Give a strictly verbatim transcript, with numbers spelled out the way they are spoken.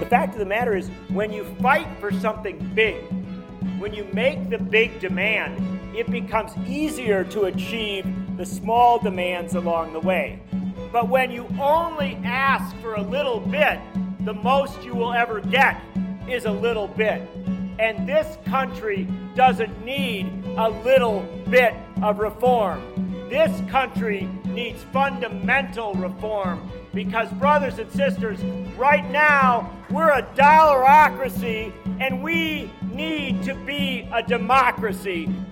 fact of the matter is, when you fight for something big, when you make the big demand, it becomes easier to achieve the small demands along the way. But when you only ask for a little bit, the most you will ever get is a little bit. And this country doesn't need a little bit of reform. This country needs fundamental reform because, brothers and sisters, right now we're a dollarocracy and we need to be a democracy.